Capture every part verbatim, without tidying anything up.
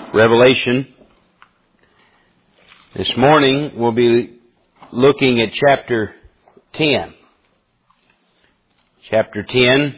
Revelation. This morning we'll be looking at chapter ten. Chapter ten,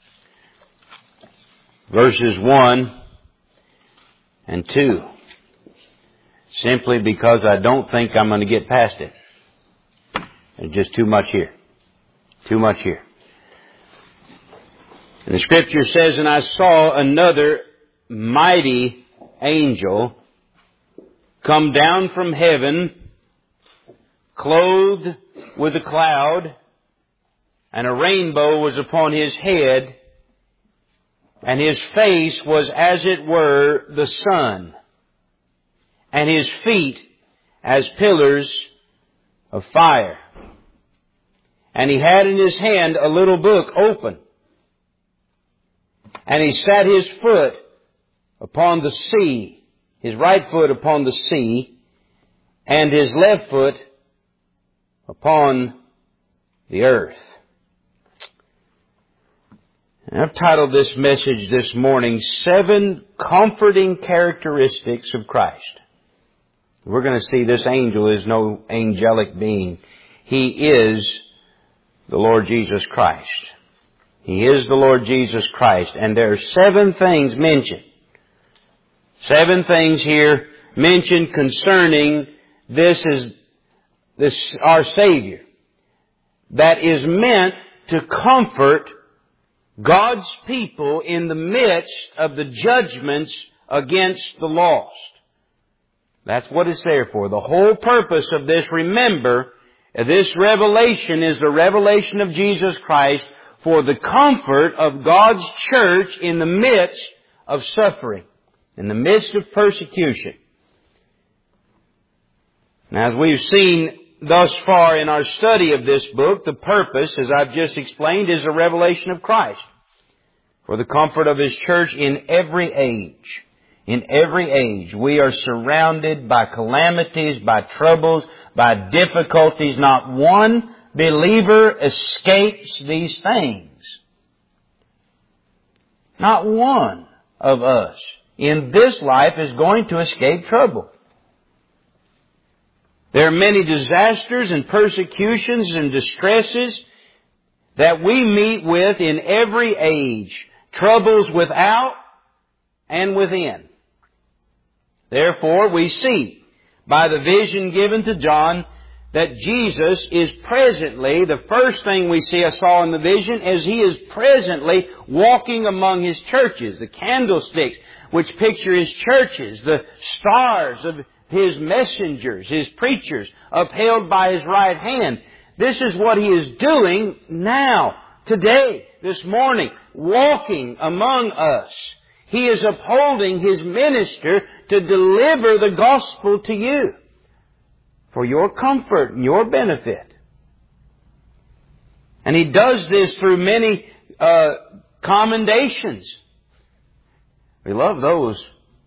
verses one and two. Simply because I don't think I'm going to get past it. There's just too much here. Too much here. And the Scripture says, "And I saw another mighty angel come down from heaven, clothed with a cloud, and a rainbow was upon his head, and his face was as it were the sun, and his feet as pillars of fire. And he had in his hand a little book open, and he sat his foot upon the sea, his right foot upon the sea, and his left foot upon the earth." And I've titled this message this morning, Seven Comforting Characteristics of Christ. We're going to see this angel is no angelic being. He is the Lord Jesus Christ. He is the Lord Jesus Christ. And there are seven things mentioned. Seven things here mentioned concerning this is this our Savior, that is meant to comfort God's people in the midst of the judgments against the lost. That's what it's there for. The whole purpose of this, remember, this revelation is the revelation of Jesus Christ for the comfort of God's church in the midst of suffering, in the midst of persecution. Now, as we've seen thus far in our study of this book, the purpose, as I've just explained, is a revelation of Christ for the comfort of His church in every age. In every age, we are surrounded by calamities, by troubles, by difficulties. Not one believer escapes these things. Not one of us in this life is going to escape trouble. There are many disasters and persecutions and distresses that we meet with in every age. Troubles without and within. Therefore, we see by the vision given to John that Jesus is presently, the first thing we see, I saw in the vision, is He is presently walking among His churches. The candlesticks, which picture His churches, the stars of His messengers, His preachers, upheld by His right hand. This is what He is doing now, today, this morning, walking among us. He is upholding His minister to deliver the gospel to you for your comfort and your benefit. And He does this through many uh, commendations. We love those.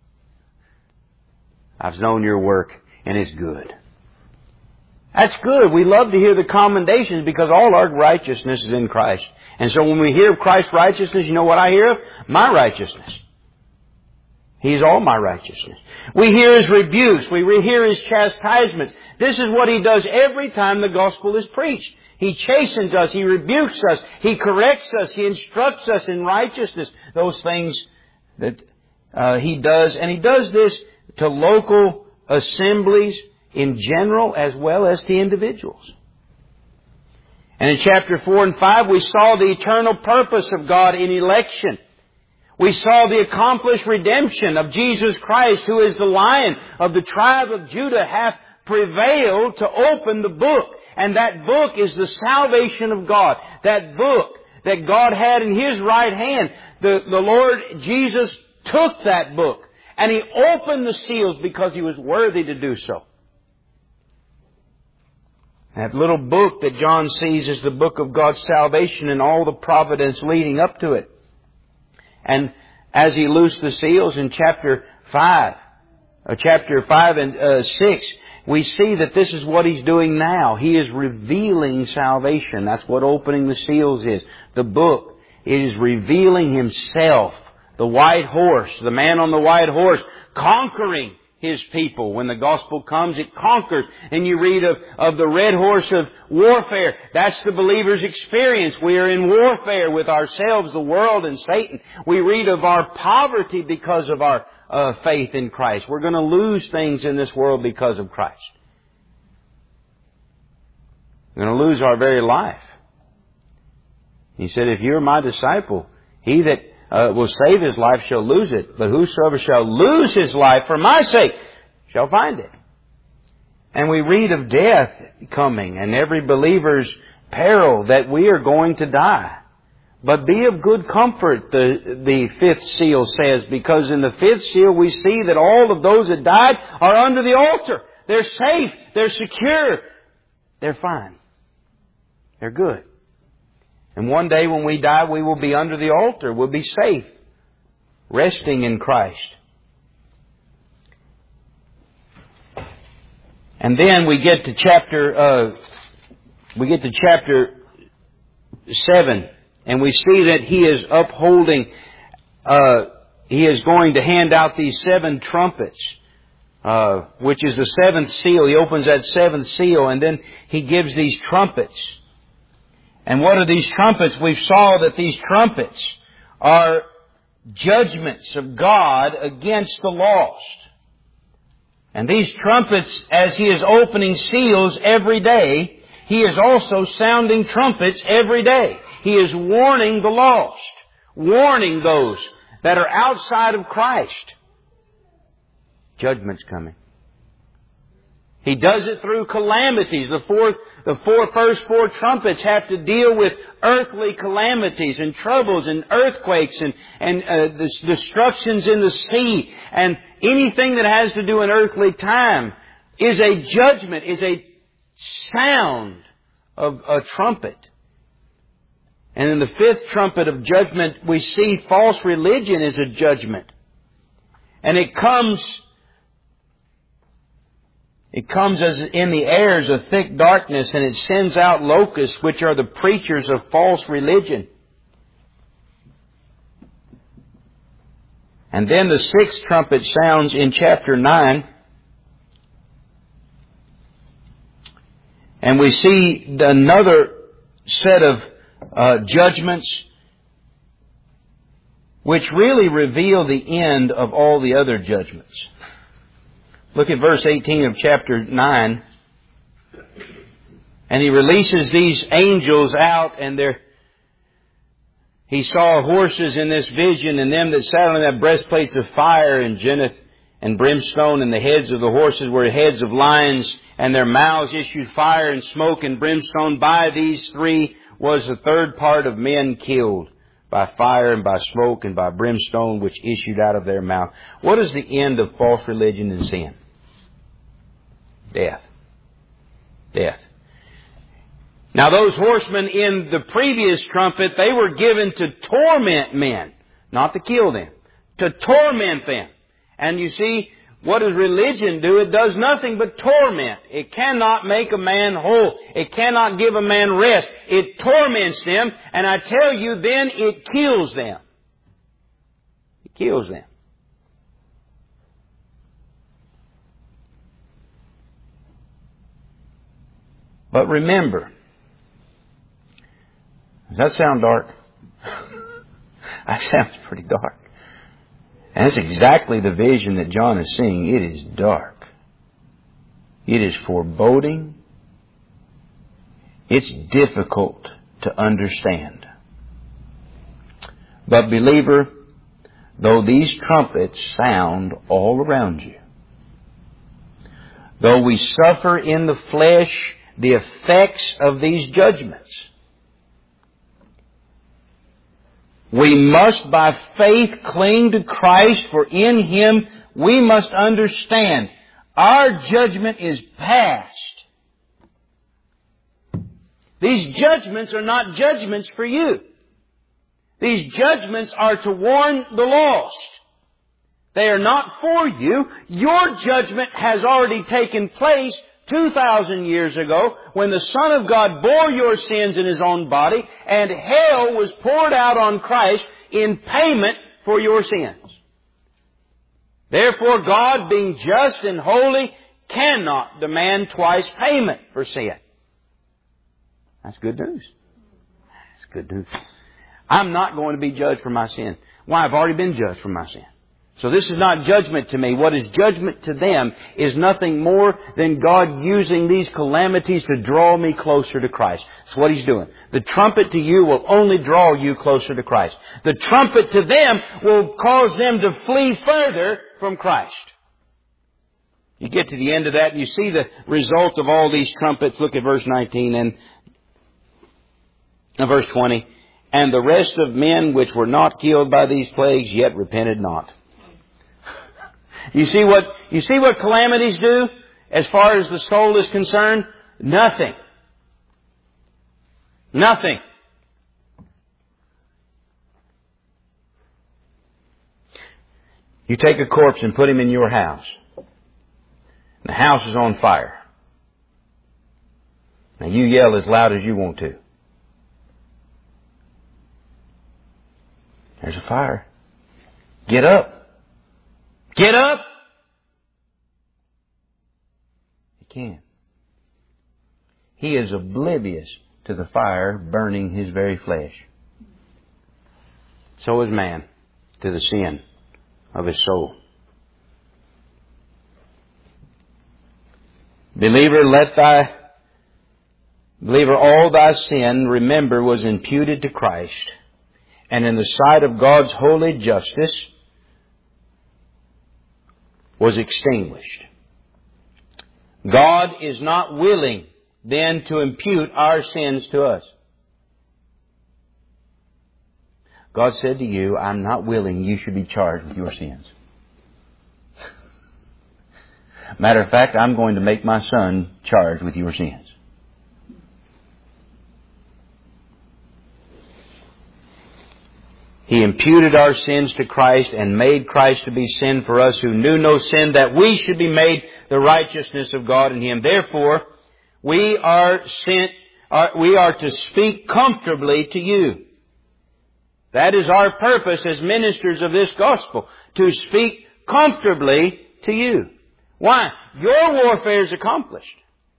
"I've known your work and it's good." That's good. We love to hear the commendations because all our righteousness is in Christ. And so when we hear of Christ's righteousness, you know what I hear of? My righteousness. He's all my righteousness. We hear His rebukes. We hear His chastisements. This is what He does every time the gospel is preached. He chastens us. He rebukes us. He corrects us. He instructs us in righteousness. Those things that uh, He does. And He does this to local assemblies in general as well as to individuals. And in chapter four and five, we saw the eternal purpose of God in election. We saw the accomplished redemption of Jesus Christ, who is the Lion of the tribe of Judah, hath prevailed to open the book. And that book is the salvation of God. That book that God had in His right hand. The, the Lord Jesus took that book and He opened the seals because He was worthy to do so. That little book that John sees is the book of God's salvation and all the providence leading up to it. And as He loosed the seals in chapter five, or chapter five and uh, six, we see that this is what He's doing now. He is revealing salvation. That's what opening the seals is. The book, it is revealing Himself. The white horse, the man on the white horse, conquering His people. When the gospel comes, it conquers. And you read of, of the red horse of warfare. That's the believer's experience. We are in warfare with ourselves, the world, and Satan. We read of our poverty because of our uh, faith in Christ. We're going to lose things in this world because of Christ. We're going to lose our very life. He said, if you're my disciple, he that uh, will save his life shall lose it. But whosoever shall lose his life for my sake shall find it. And we read of death coming and every believer's peril that we are going to die. But be of good comfort, the, the fifth seal says, because in the fifth seal we see that all of those that died are under the altar. They're safe. They're secure. They're fine. They're good. And one day when we die, we will be under the altar. We'll be safe, resting in Christ. And then we get to chapter, uh, we get to chapter seven, and we see that He is upholding, uh, He is going to hand out these seven trumpets, uh, which is the seventh seal. He opens that seventh seal, and then He gives these trumpets. And what are these trumpets? We saw that these trumpets are judgments of God against the lost. And these trumpets, as He is opening seals every day, He is also sounding trumpets every day. He is warning the lost, warning those that are outside of Christ. Judgment's coming. He does it through calamities. The four, the four first four trumpets have to deal with earthly calamities and troubles and earthquakes and, and uh, the destructions in the sea. And anything that has to do in earthly time is a judgment, is a sound of a trumpet. And in the fifth trumpet of judgment, we see false religion is a judgment. And it comes... It comes as in the airs of thick darkness, and it sends out locusts, which are the preachers of false religion. And then the sixth trumpet sounds in chapter nine. And we see another set of uh, judgments which really reveal the end of all the other judgments. Look at verse eighteen of chapter nine. And He releases these angels out, and they're, He saw horses in this vision, and them that sat on them had breastplates of fire and geneth and brimstone, and the heads of the horses were heads of lions, and their mouths issued fire and smoke and brimstone. By these three was the third part of men killed, by fire and by smoke and by brimstone, which issued out of their mouth. What is the end of false religion and sin? Death. Death. Now those horsemen in the previous trumpet, they were given to torment men, not to kill them, to torment them. And you see, what does religion do? It does nothing but torment. It cannot make a man whole. It cannot give a man rest. It torments them, and I tell you, then it kills them. It kills them. But remember, does that sound dark? That sounds pretty dark. And that's exactly the vision that John is seeing. It is dark. It is foreboding. It's difficult to understand. But believer, though these trumpets sound all around you, though we suffer in the flesh the effects of these judgments, we must by faith cling to Christ, for in Him we must understand our judgment is past. These judgments are not judgments for you. These judgments are to warn the lost. They are not for you. Your judgment has already taken place two thousand years ago, when the Son of God bore your sins in His own body, and hell was poured out on Christ in payment for your sins. Therefore God, being just and holy, cannot demand twice payment for sin. That's good news. That's good news. I'm not going to be judged for my sin. Why? I've already been judged for my sin. So this is not judgment to me. What is judgment to them is nothing more than God using these calamities to draw me closer to Christ. That's what He's doing. The trumpet to you will only draw you closer to Christ. The trumpet to them will cause them to flee further from Christ. You get to the end of that and you see the result of all these trumpets. Look at verse nineteen and uh, verse twenty. And the rest of men which were not killed by these plagues yet repented not. You see what, you see what calamities do as far as the soul is concerned? Nothing. Nothing. You take a corpse and put him in your house. The house is on fire. Now you yell as loud as you want to. There's a fire. Get up. Get up! He can't. He is oblivious to the fire burning his very flesh. So is man to the sin of his soul. Believer, let thy, believer, all thy sin, remember, was imputed to Christ, and in the sight of God's holy justice, was extinguished. God is not willing then to impute our sins to us. God said to you, I'm not willing you should be charged with your sins. Matter of fact, I'm going to make my Son charged with your sins. He imputed our sins to Christ and made Christ to be sin for us who knew no sin, that we should be made the righteousness of God in Him. Therefore, we are sent, uh, we are to speak comfortably to you. That is our purpose as ministers of this gospel, to speak comfortably to you. Why? Your warfare is accomplished.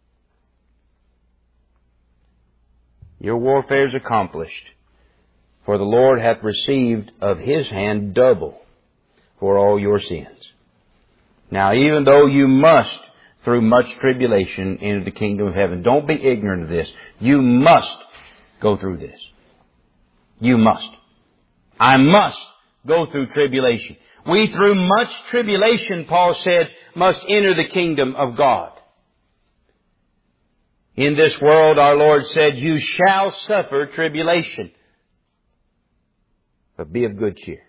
Your warfare is accomplished. For the Lord hath received of His hand double for all your sins. Now, even though you must, through much tribulation, enter the kingdom of heaven, don't be ignorant of this. You must go through this. You must. I must go through tribulation. We, through much tribulation, Paul said, must enter the kingdom of God. In this world, our Lord said, you shall suffer tribulation. But be of good cheer.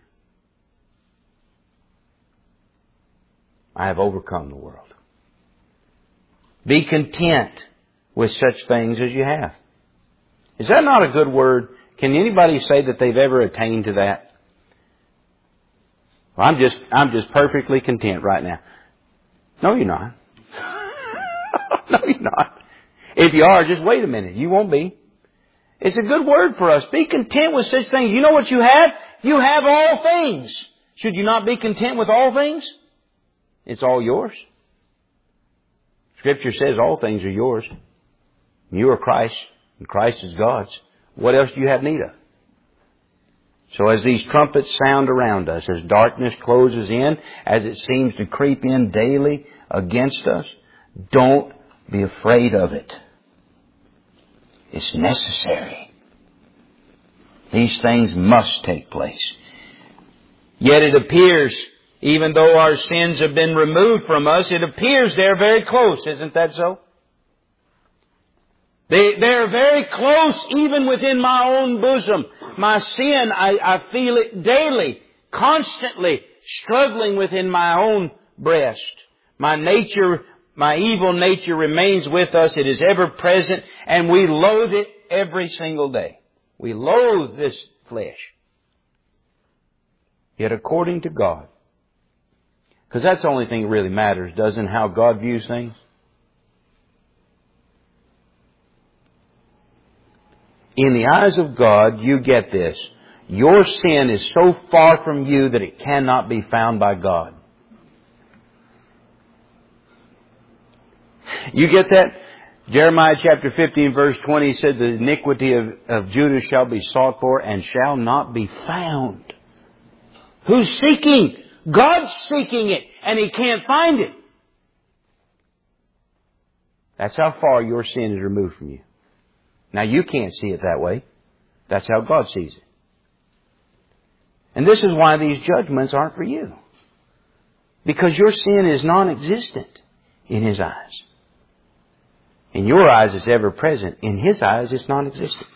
I have overcome the world. Be content with such things as you have. Is that not a good word? Can anybody say that they've ever attained to that? Well, I'm just, I'm just perfectly content right now. No, you're not. No, you're not. If you are, just wait a minute. You won't be. It's a good word for us. Be content with such things. You know what you have? You have all things. Should you not be content with all things? It's all yours. Scripture says all things are yours. You are Christ, and Christ is God's. What else do you have need of? So as these trumpets sound around us, as darkness closes in, as it seems to creep in daily against us, don't be afraid of it. It's necessary. These things must take place. Yet it appears, even though our sins have been removed from us, it appears they're very close. Isn't that so? They, they're very close even within my own bosom. My sin, I, I feel it daily, constantly, struggling within my own breast. My nature My evil nature remains with us. It is ever present, and we loathe it every single day. We loathe this flesh. Yet according to God, because that's the only thing that really matters, doesn't how God views things? In the eyes of God, you get this. Your sin is so far from you that it cannot be found by God. You get that? Jeremiah chapter fifteen verse twenty said, the iniquity of, of Judah shall be sought for and shall not be found. Who's seeking? God's seeking it, and He can't find it. That's how far your sin is removed from you. Now you can't see it that way. That's how God sees it. And this is why these judgments aren't for you. Because your sin is non-existent in His eyes. In your eyes it's ever present. In His eyes it's non-existent.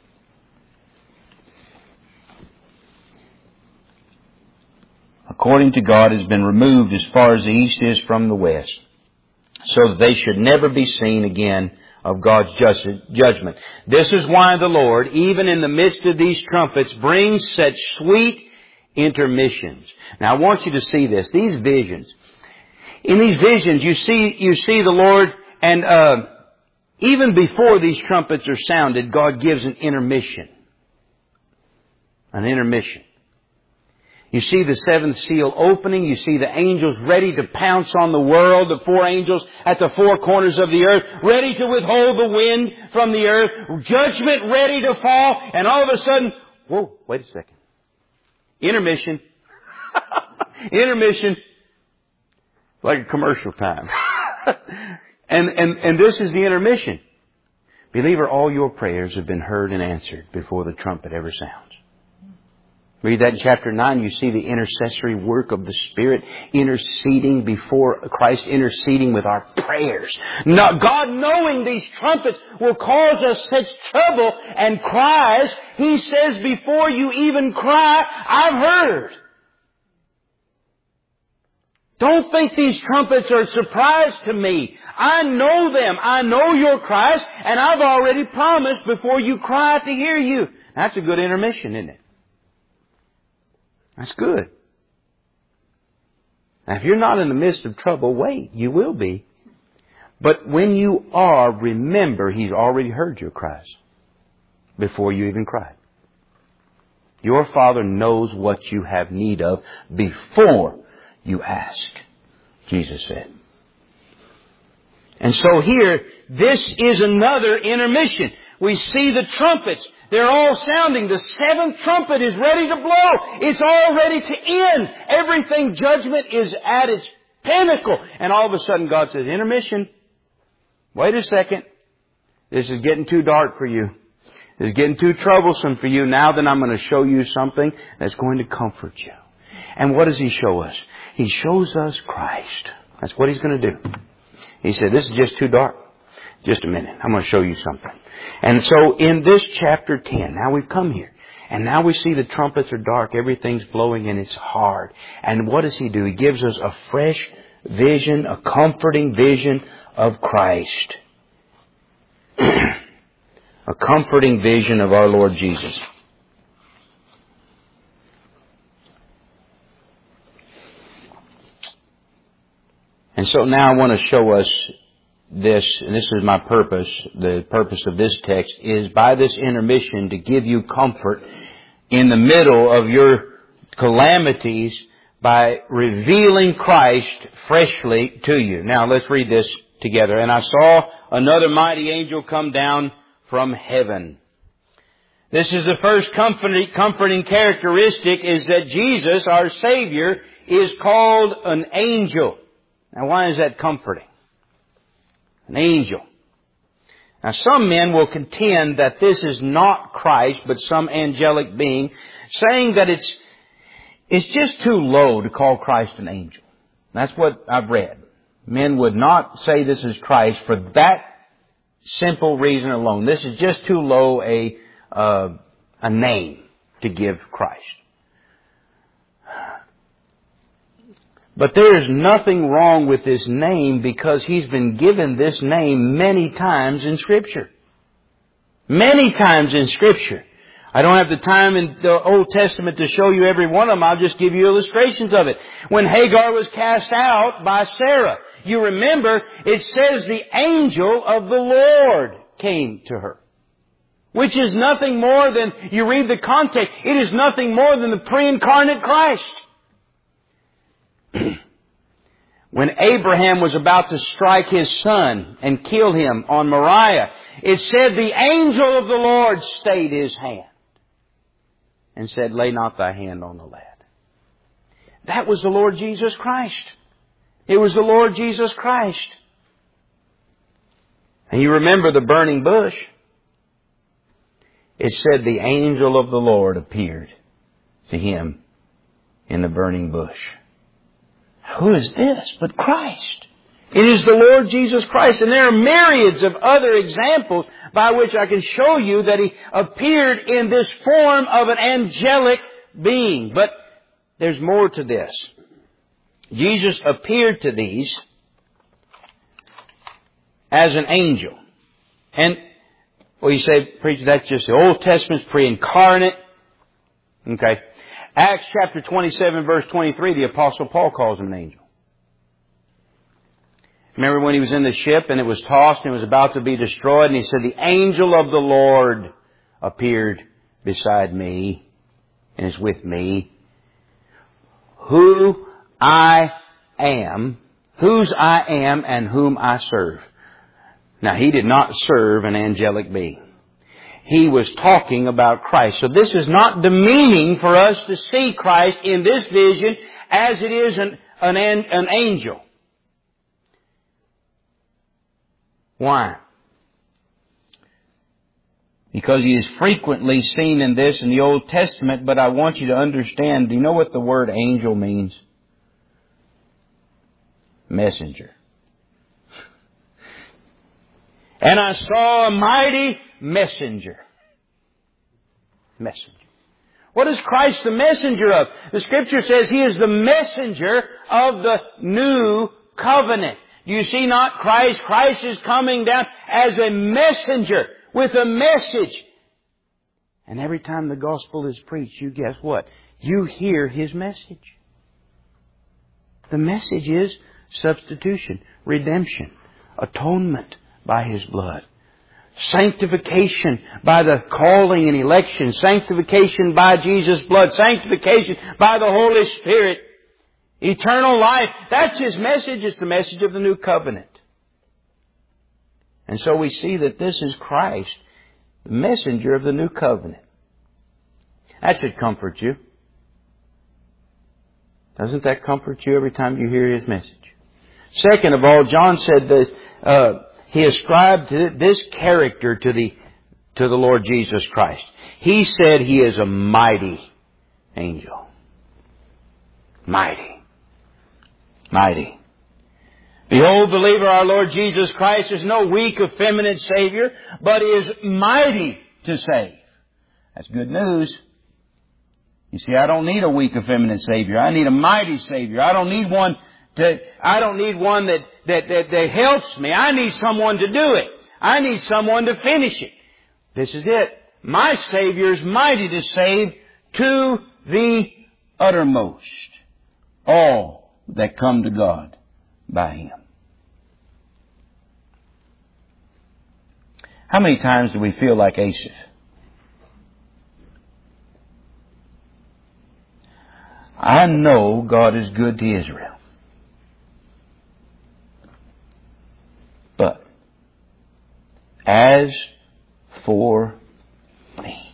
According to God, has been removed as far as the east is from the west, so that they should never be seen again of God's just, judgment. This is why the Lord, even in the midst of these trumpets, brings such sweet intermissions. Now I want you to see this. These visions. In these visions you see, you see the Lord, and uh, even before these trumpets are sounded, God gives an intermission. An intermission. You see the seventh seal opening. You see the angels ready to pounce on the world. The four angels at the four corners of the earth, ready to withhold the wind from the earth. Judgment ready to fall. And all of a sudden, whoa, wait a second. Intermission. Intermission. Like a commercial time. and, and, and this is the intermission. Believer, all your prayers have been heard and answered before the trumpet ever sounds. Read that in chapter nine. You see the intercessory work of the Spirit interceding before Christ, interceding with our prayers. Now, God, knowing these trumpets will cause us such trouble and cries, He says, before you even cry, I've heard. Don't think these trumpets are a surprise to me. I know them. I know your cries, and I've already promised before you cry to hear you. That's a good intermission, isn't it? That's good. Now, if you're not in the midst of trouble, wait. You will be. But when you are, remember, He's already heard your cries before you even cried. Your Father knows what you have need of before you ask, Jesus said. And so here, this is another intermission. We see the trumpets. They're all sounding. The seventh trumpet is ready to blow. It's all ready to end. Everything, judgment is at its pinnacle. And all of a sudden God says, intermission. Wait a second. This is getting too dark for you. This is getting too troublesome for you. Now then I'm going to show you something that's going to comfort you. And what does He show us? He shows us Christ. That's what He's going to do. He said, this is just too dark. Just a minute. I'm going to show you something. And so in this chapter ten, now we've come here. And now we see the trumpets are dark. Everything's blowing and it's hard. And what does He do? He gives us a fresh vision, a comforting vision of Christ. A comforting vision of our Lord Jesus. And so now I want to show us this, and this is my purpose. The purpose of this text is by this intermission to give you comfort in the middle of your calamities by revealing Christ freshly to you. Now let's read this together. And I saw another mighty angel come down from heaven. This is the first comforting, comforting characteristic, is that Jesus, our Savior, is called an angel. Now why is that comforting? An angel. Now some men will contend that this is not Christ, but some angelic being, saying that it's it's just too low to call Christ an angel. That's what I've read. Men would not say this is Christ for that simple reason alone. This is just too low a uh, a name to give Christ. But there is nothing wrong with this name, because He's been given this name many times in Scripture. Many times in Scripture. I don't have the time in the Old Testament to show you every one of them. I'll just give you illustrations of it. When Hagar was cast out by Sarah, you remember it says the angel of the Lord came to her. Which is nothing more than, you read the context, it is nothing more than the pre-incarnate Christ. When Abraham was about to strike his son and kill him on Moriah, it said the angel of the Lord stayed his hand and said, lay not thy hand on the lad. That was the Lord Jesus Christ. It was the Lord Jesus Christ. And you remember the burning bush. It said the angel of the Lord appeared to him in the burning bush. Who is this but Christ? It is the Lord Jesus Christ. And there are myriads of other examples by which I can show you that He appeared in this form of an angelic being. But there's more to this. Jesus appeared to these as an angel. And, well, you say, preacher, that's just the Old Testament's pre-incarnate. Okay. Acts chapter twenty-seven, verse twenty-three, the Apostle Paul calls him an angel. Remember when he was in the ship and it was tossed and it was about to be destroyed, and he said, the angel of the Lord appeared beside me and is with me. Who I am, whose I am and whom I serve. Now, he did not serve an angelic being. He was talking about Christ. So this is not demeaning for us to see Christ in this vision as it is an, an, an angel. Why? Because He is frequently seen in this in the Old Testament, but I want you to understand, do you know what the word angel means? Messenger. And I saw a mighty messenger. Messenger. What is Christ the messenger of? The Scripture says He is the messenger of the new covenant. You see not Christ? Christ is coming down as a messenger with a message. And every time the gospel is preached, you guess what? You hear His message. The message is substitution, redemption, atonement by His blood. Sanctification by the calling and election. Sanctification by Jesus' blood. Sanctification by the Holy Spirit. Eternal life. That's His message. It's the message of the new covenant. And so we see that this is Christ, the messenger of the new covenant. That should comfort you. Doesn't that comfort you every time you hear His message? Second of all, John said this, uh, he ascribed this character to the, to the Lord Jesus Christ. He said He is a mighty angel. Mighty. Mighty. Behold, believer, our Lord Jesus Christ is no weak, effeminate Savior, but is mighty to save. That's good news. You see, I don't need a weak, effeminate Savior. I need a mighty Savior. I don't need one to, I don't need one that, that, that, that helps me. I need someone to do it. I need someone to finish it. This is it. My Savior is mighty to save to the uttermost all that come to God by Him. How many times do we feel like Asaph? I know God is good to Israel. But as for me,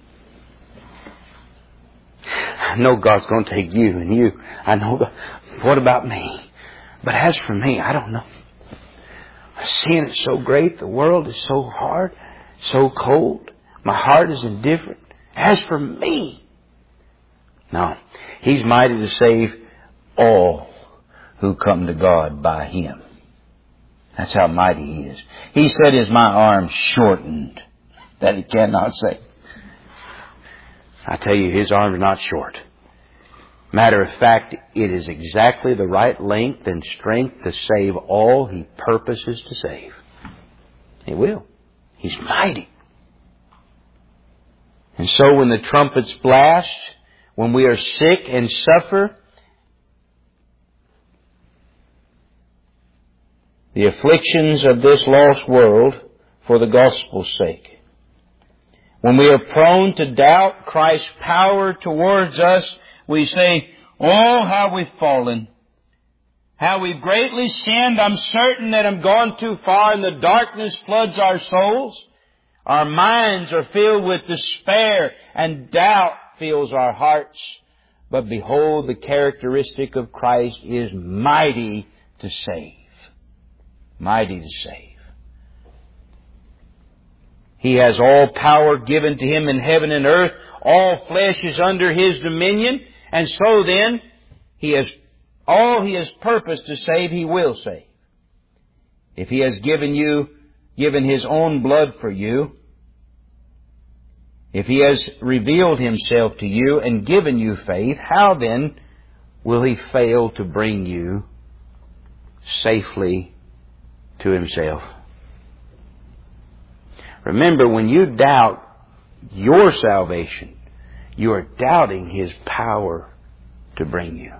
I know God's going to take you and you. I know, God, what about me? But as for me, I don't know. Sin is so great. The world is so hard, so cold. My heart is indifferent. As for me, no. He's mighty to save all who come to God by Him. That's how mighty He is. He said, is my arm shortened that He cannot save? I tell you, His arm is not short. Matter of fact, it is exactly the right length and strength to save all He purposes to save. He will. He's mighty. And so when the trumpets blast, when we are sick and suffer, the afflictions of this lost world for the gospel's sake, when we are prone to doubt Christ's power towards us, we say, oh, how we've fallen. how we've greatly sinned. I'm certain that I'm gone too far and the darkness floods our souls. Our minds are filled with despair and doubt fills our hearts. But behold, the characteristic of Christ is mighty to save. Mighty to save. He has all power given to Him in heaven and earth. All flesh is under His dominion. And so then, He has all He has purposed to save, He will save. If He has given you, given His own blood for you, if He has revealed Himself to you and given you faith, how then will He fail to bring you safely to Himself? Remember, when you doubt your salvation, you are doubting His power to bring you.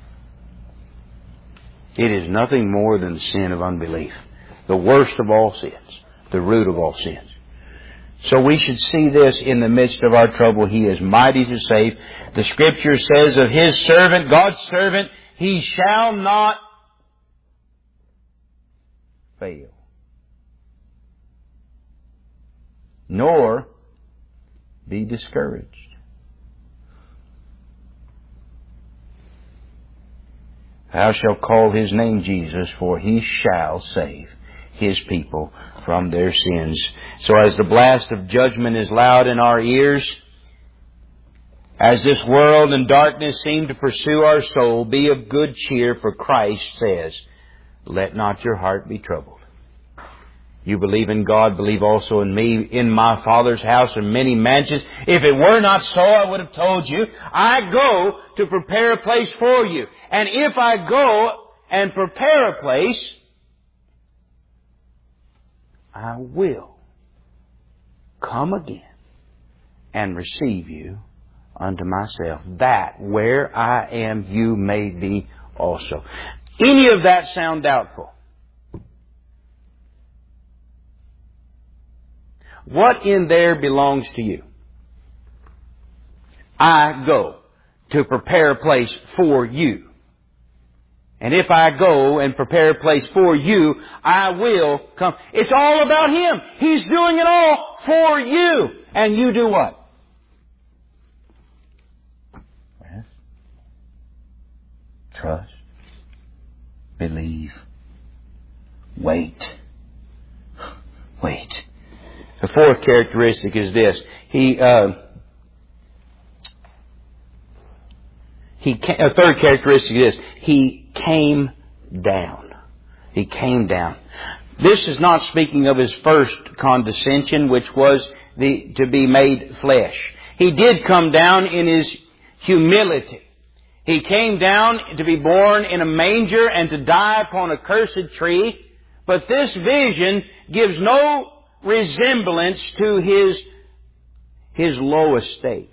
It is nothing more than the sin of unbelief. The worst of all sins. The root of all sins. So we should see this in the midst of our trouble. He is mighty to save. The Scripture says of His servant, God's servant, he shall not fail, nor be discouraged. Thou shalt call His name Jesus, for He shall save His people from their sins. So as the blast of judgment is loud in our ears, as this world and darkness seem to pursue our soul, be of good cheer, for Christ says, let not your heart be troubled. You believe in God, believe also in me. In my Father's house are many mansions. If it were not so, I would have told you. I go to prepare a place for you. And if I go and prepare a place, I will come again and receive you unto myself, that where I am, you may be also. Any of that sound doubtful? What in there belongs to you? I go to prepare a place for you. And if I go and prepare a place for you, I will come. It's all about Him. He's doing it all for you. And you do what? Rest. Trust. Believe. Wait. Wait. The fourth characteristic is this. He, uh, he, a third characteristic is this. He came down. He came down. This is not speaking of His first condescension, which was the, to be made flesh. He did come down in His humility. He came down to be born in a manger and to die upon a cursed tree. But this vision gives no resemblance to His, His low estate.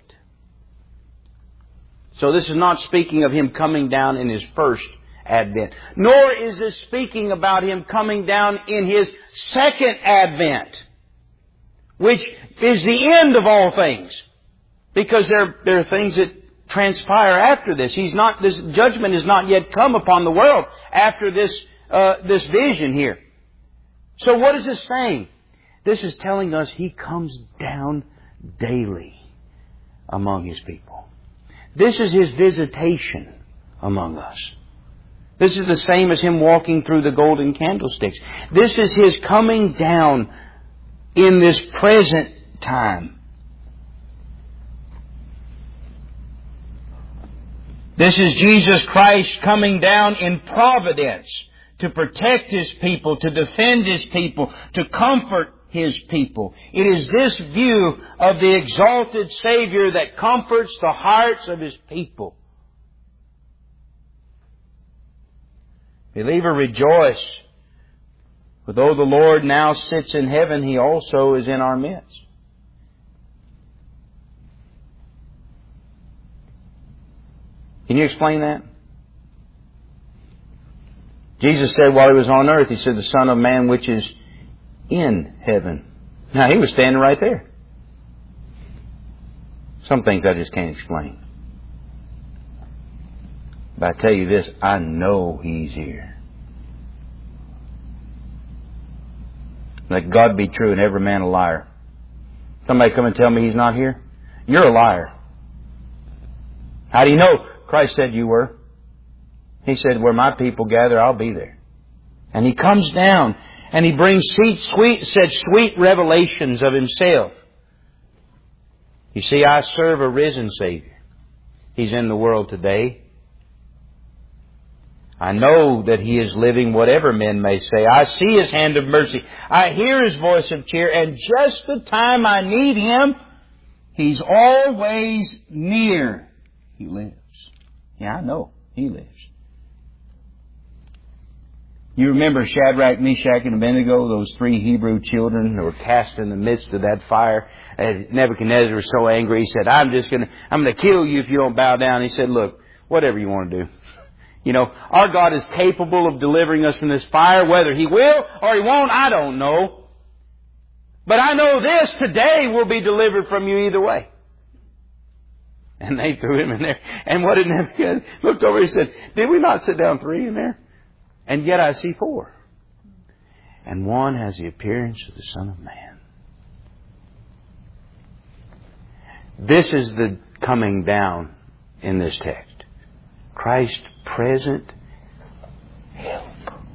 So this is not speaking of Him coming down in His first advent. Nor is this speaking about Him coming down in His second advent, which is the end of all things. Because there, there are things that transpire after this. He's not, this judgment has not yet come upon the world after this, uh, this vision here. So what is this saying? This is telling us He comes down daily among His people. This is His visitation among us. This is the same as Him walking through the golden candlesticks. This is His coming down in this present time. This is Jesus Christ coming down in providence to protect His people, to defend His people, to comfort His people. It is this view of the exalted Savior that comforts the hearts of His people. Believer, rejoice. For though the Lord now sits in heaven, He also is in our midst. Can you explain that? Jesus said while He was on earth, He said, the Son of Man which is in heaven. Now, He was standing right there. Some things I just can't explain. But I tell you this, I know He's here. Let God be true and every man a liar. Somebody come and tell me He's not here? You're a liar. How do you know? Christ said you were. He said, where my people gather, I'll be there. And He comes down and He brings sweet, sweet, said sweet revelations of Himself. You see, I serve a risen Savior. He's in the world today. I know that He is living, whatever men may say. I see His hand of mercy. I hear His voice of cheer. And just the time I need Him, He's always near. He lives. Yeah, I know. He lives. You remember Shadrach, Meshach, and Abednego, those three Hebrew children who were cast in the midst of that fire. And Nebuchadnezzar was so angry, he said, I'm just going to, I'm going to kill you if you don't bow down. He said, look, whatever you want to do. You know, our God is capable of delivering us from this fire. Whether He will or He won't, I don't know. But I know this, today we'll be delivered from you either way. And they threw him in there. And what did Nebuchadnezzar looked over and said, did we not sit down three in there? And yet I see four. And one has the appearance of the Son of Man. This is the coming down in this text. Christ present help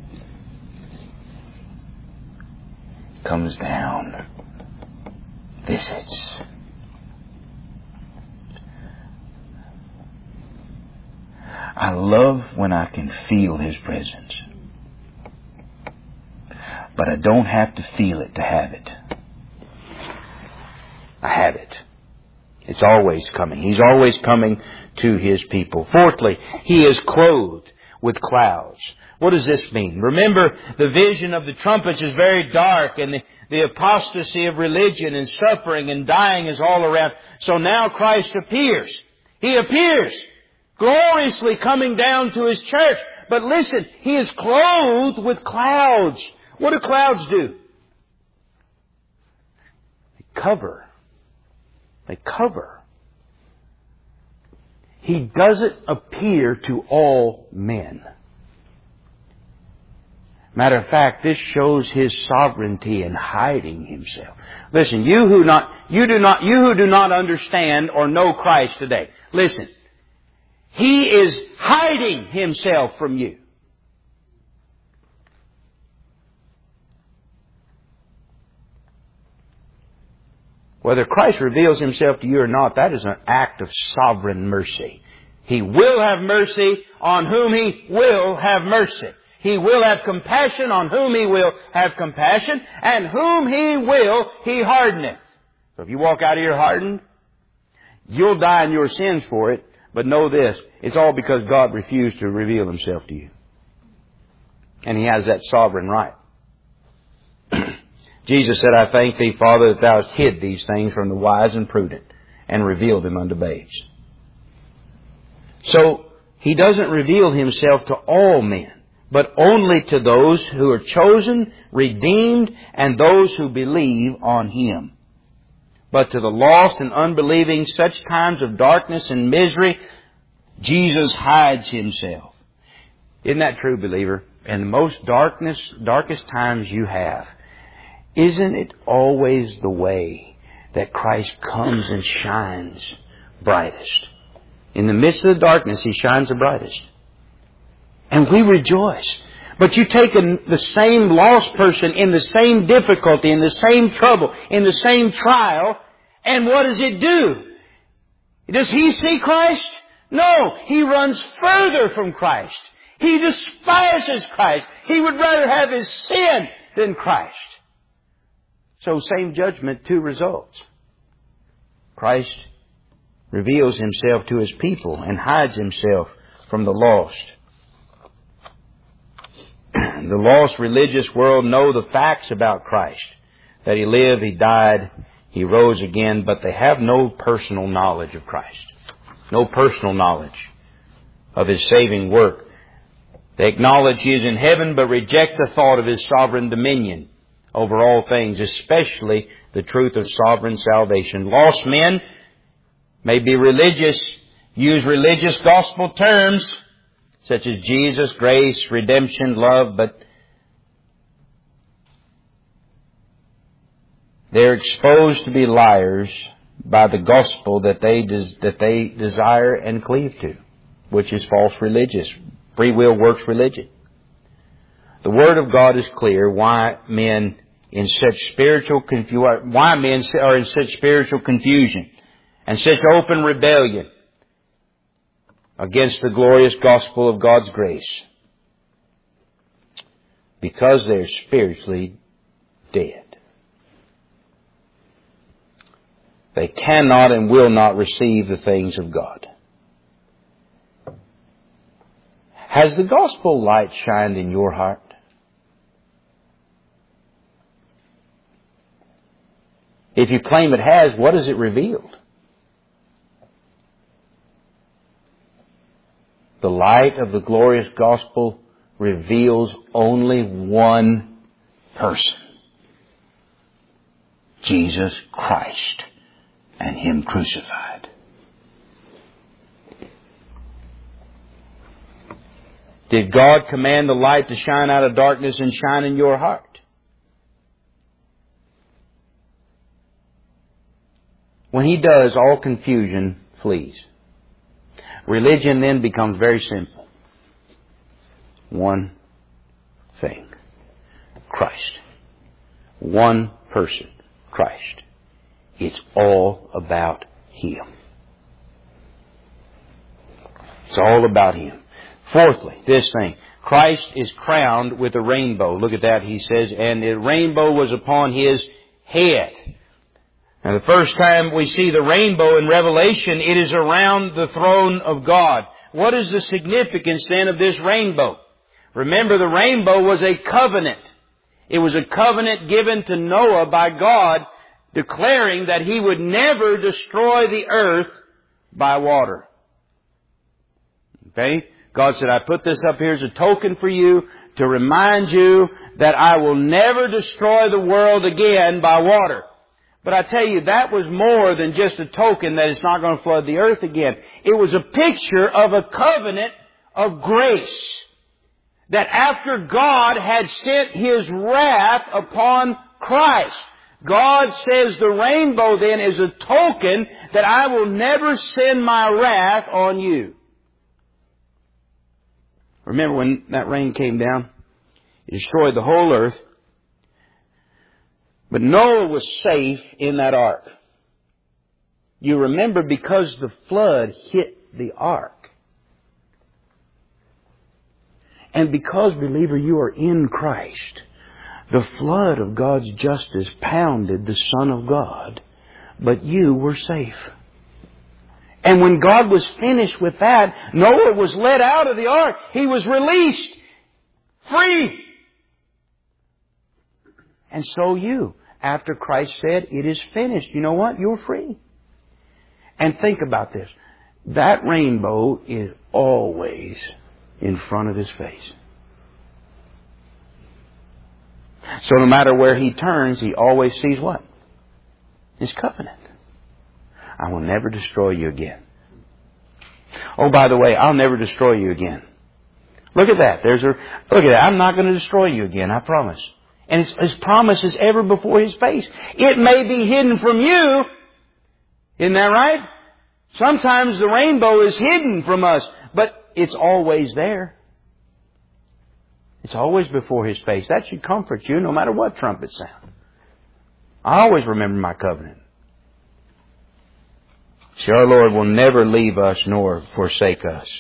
comes down, visits. I love when I can feel His presence. But I don't have to feel it to have it. I have it. It's always coming. He's always coming to His people. Fourthly, He is clothed with clouds. What does this mean? Remember, the vision of the trumpets is very dark, and the, the apostasy of religion and suffering and dying is all around. So now Christ appears. He appears gloriously coming down to His church. But listen, He is clothed with clouds. What do clouds do? They cover. They cover. He doesn't appear to all men. Matter of fact, this shows His sovereignty in hiding Himself. Listen, you who not, you do not, you who do not understand or know Christ today, listen. He is hiding Himself from you. Whether Christ reveals Himself to you or not, that is an act of sovereign mercy. He will have mercy on whom He will have mercy. He will have compassion on whom He will have compassion, and whom He will, He hardeneth. So if you walk out of here hardened, you'll die in your sins for it. But know this, it's all because God refused to reveal Himself to you. And He has that sovereign right. Jesus said, I thank Thee, Father, that Thou hast hid these things from the wise and prudent, and revealed them unto babes. So, He doesn't reveal Himself to all men, but only to those who are chosen, redeemed, and those who believe on Him. But to the lost and unbelieving, such times of darkness and misery, Jesus hides Himself. Isn't that true, believer? In the most darkness, darkest times you have, isn't it always the way that Christ comes and shines brightest? In the midst of the darkness, He shines the brightest. And we rejoice. But you take a, the same lost person in the same difficulty, in the same trouble, in the same trial, and what does it do? Does he see Christ? No, he runs further from Christ. He despises Christ. He would rather have his sin than Christ. So same judgment, two results. Christ reveals Himself to His people and hides Himself from the lost. The lost religious world know the facts about Christ. That He lived, He died, He rose again, but they have no personal knowledge of Christ. No personal knowledge of His saving work. They acknowledge He is in heaven, but reject the thought of His sovereign dominion over all things, especially the truth of sovereign salvation. Lost men may be religious, use religious gospel terms, such as Jesus, grace, redemption, love, but they're exposed to be liars by the gospel that they des- that they desire and cleave to, which is false religious, free will works religion. The Word of God is clear why men in such spiritual confu- why men are in such spiritual confusion and such open rebellion against the glorious gospel of God's grace. Because they're spiritually dead. They cannot and will not receive the things of God. Has the gospel light shined in your heart? If you claim it has, what has it revealed? The light of the glorious gospel reveals only one person. Jesus Christ and Him crucified. Did God command the light to shine out of darkness and shine in your heart? When He does, all confusion flees. Religion then becomes very simple. One thing. Christ. One person. Christ. It's all about Him. It's all about Him. Fourthly, this thing. Christ is crowned with a rainbow. Look at that, he says, and the rainbow was upon His head. Now, the first time we see the rainbow in Revelation, it is around the throne of God. What is the significance then of this rainbow? Remember, the rainbow was a covenant. It was a covenant given to Noah by God, declaring that He would never destroy the earth by water. Okay? God said, I put this up here as a token for you to remind you that I will never destroy the world again by water. But I tell you, that was more than just a token that it's not going to flood the earth again. It was a picture of a covenant of grace. That after God had sent His wrath upon Christ, God says the rainbow then is a token that I will never send my wrath on you. Remember when that rain came down? It destroyed the whole earth. But Noah was safe in that ark. You remember, because the flood hit the ark. And because, believer, you are in Christ, the flood of God's justice pounded the Son of God, but you were safe. And when God was finished with that, Noah was let out of the ark. He was released. Free. And so you, after Christ said, it is finished, you know what? You're free. And think about this. That rainbow is always in front of His face. So no matter where He turns, He always sees what? His covenant. I will never destroy you again. Oh, by the way, I'll never destroy you again. Look at that. There's a, look at that. I'm not going to destroy you again, I promise. And His, His promise is ever before His face. It may be hidden from you. Isn't that right? Sometimes the rainbow is hidden from us, but it's always there. It's always before His face. That should comfort you no matter what trumpet sound. I always remember my covenant. See, our Lord will never leave us nor forsake us.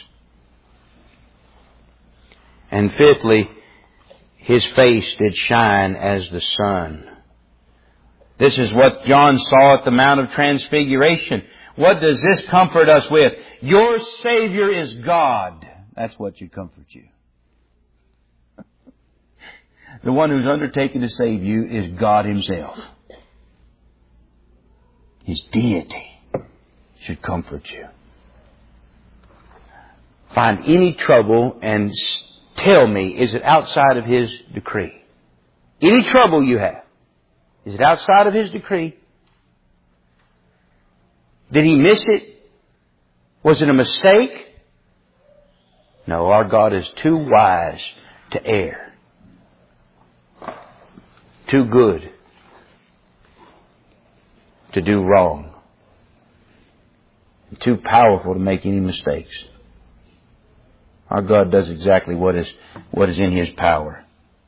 And fifthly, His face did shine as the sun. This is what John saw at the Mount of Transfiguration. What does this comfort us with? Your Savior is God. That's what should comfort you. The one who's undertaken to save you is God Himself. His deity should comfort you. Find any trouble and tell me, is it outside of His decree? Any trouble you have, is it outside of His decree? Did He miss it? Was it a mistake? No, our God is too wise to err. Too good to do wrong. Too powerful to make any mistakes. Our God does exactly what is, what is in His power.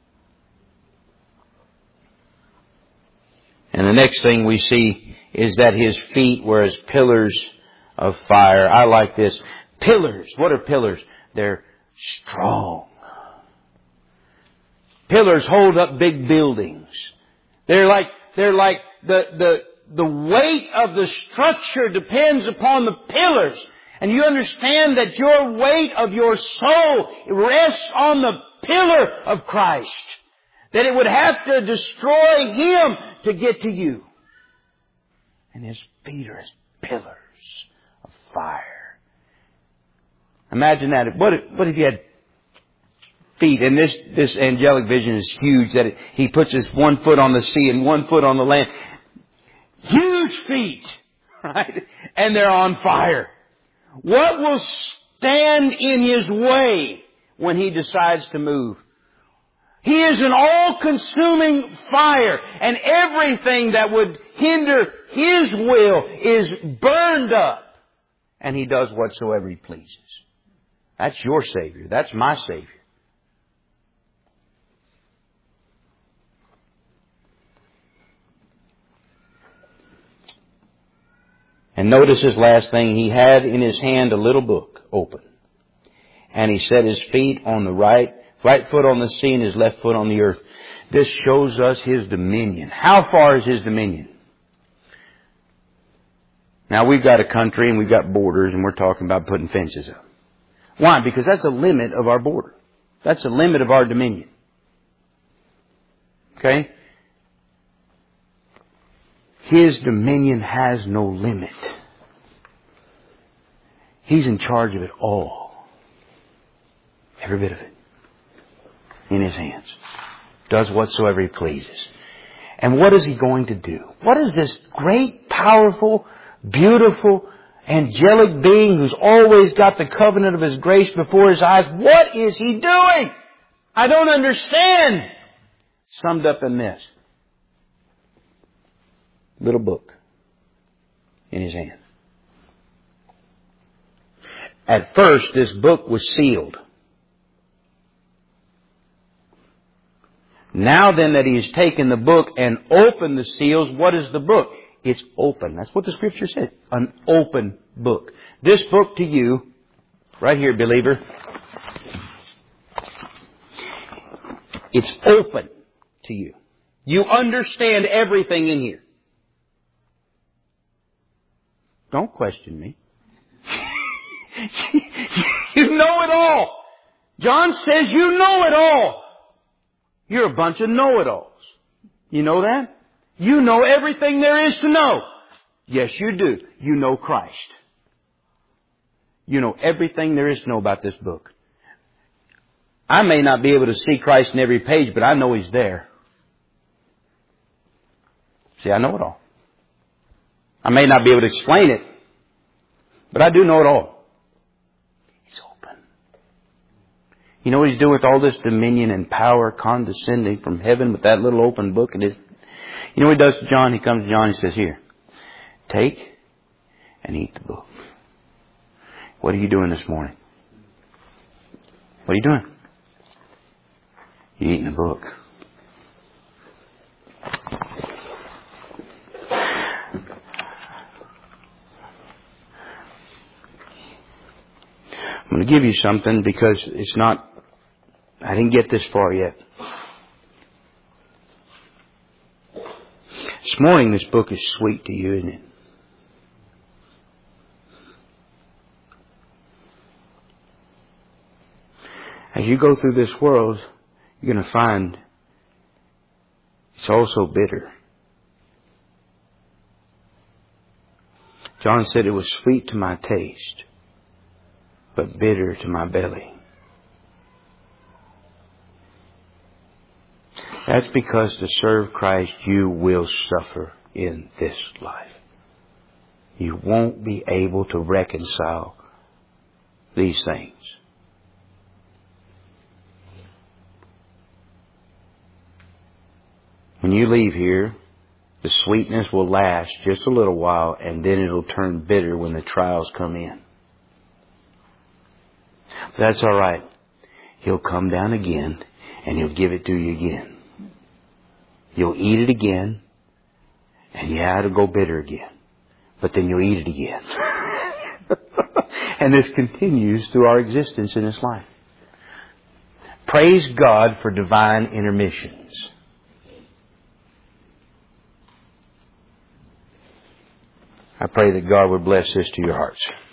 And the next thing we see is that His feet were as pillars of fire. I like this. Pillars. What are pillars? They're strong. Pillars hold up big buildings. They're like, they're like the, the, the weight of the structure depends upon the pillars. And you understand that your weight of your soul rests on the pillar of Christ. That it would have to destroy Him to get to you. And His feet are as pillars of fire. Imagine that. What if, what if you had feet? And this, this angelic vision is huge. That it, He puts His one foot on the sea and one foot on the land. Huge feet. Right? And they're on fire. What will stand in His way when He decides to move? He is an all-consuming fire, and everything that would hinder His will is burned up, and He does whatsoever He pleases. That's your Savior. That's my Savior. And notice His last thing. He had in His hand a little book open. And He set His feet on the right, right foot on the sea and His left foot on the earth. This shows us His dominion. How far is His dominion? Now we've got a country and we've got borders and we're talking about putting fences up. Why? Because that's a limit of our border. That's a limit of our dominion. Okay? His dominion has no limit. He's in charge of it all. Every bit of it. In His hands. Does whatsoever He pleases. And what is He going to do? What is this great, powerful, beautiful, angelic being who's always got the covenant of His grace before His eyes? What is He doing? I don't understand. Summed up in this. Little book in His hand. At first, this book was sealed. Now then that He has taken the book and opened the seals, what is the book? It's open. That's what the Scripture said. An open book. This book to you, right here, believer, it's open to you. You understand everything in here. Don't question me. You know it all. John says you know it all. You're a bunch of know-it-alls. You know that? You know everything there is to know. Yes, you do. You know Christ. You know everything there is to know about this book. I may not be able to see Christ in every page, but I know He's there. See, I know it all. I may not be able to explain it, but I do know it all. It's open. You know what He's doing with all this dominion and power condescending from heaven with that little open book? And it, you know what He does to John? He comes to John and He says, here, take and eat the book. What are you doing this morning? What are you doing? You're eating the book. I'm going to give you something because it's not, I didn't get this far yet. This morning this book is sweet to you, isn't it? As you go through this world, you're going to find it's also bitter. John said it was sweet to my taste, but bitter to my belly. That's because to serve Christ you will suffer in this life. You won't be able to reconcile these things. when you leave here, the sweetness will last just a little while, and then it'll turn bitter when the trials come in. That's all right. He'll come down again, and He'll give it to you again. You'll eat it again, and yeah, it'll go bitter again. But then you'll eat it again. And this continues through our existence in this life. Praise God for divine intermissions. I pray that God would bless this to your hearts.